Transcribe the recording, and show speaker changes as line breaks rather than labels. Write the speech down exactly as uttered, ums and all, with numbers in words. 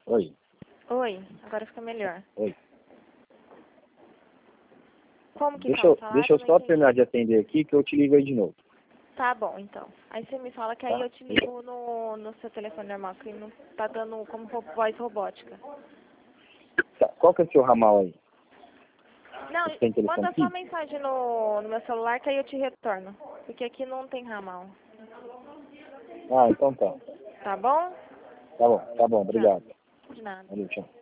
Oi.
Oi, agora fica melhor.
Oi.
Como que
Deixa
fala
eu,
o salário?
deixa eu
Não
só
entendi.
terminar de atender aqui que eu te ligo aí de novo.
Tá bom, então. Aí você me fala que aí
Tá?
eu te ligo no, no seu telefone normal, que não tá dando como ro- voz robótica.
Tá. Qual que é o seu ramal aí?
Não,
Você tem telefone
manda só
fixo?
mensagem no, no meu celular que aí eu te retorno. Porque aqui não tem ramal.
Ah, então tá.
Tá bom?
Tá bom, tá bom,
Tchau.
obrigado.
De nada.
Valeu, tchau.